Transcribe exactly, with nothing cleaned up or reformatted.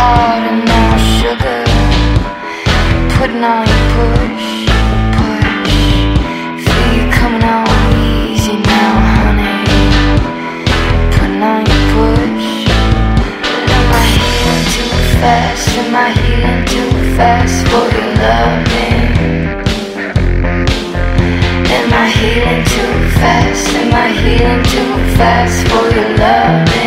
hard and no sugar. Putting on your push, push. Feel you coming on easy now, honey. Putting on your push. But am I healing too fast? Am I healing too fast for your loving? Am I healing too fast? Am I healing too fast for your loving?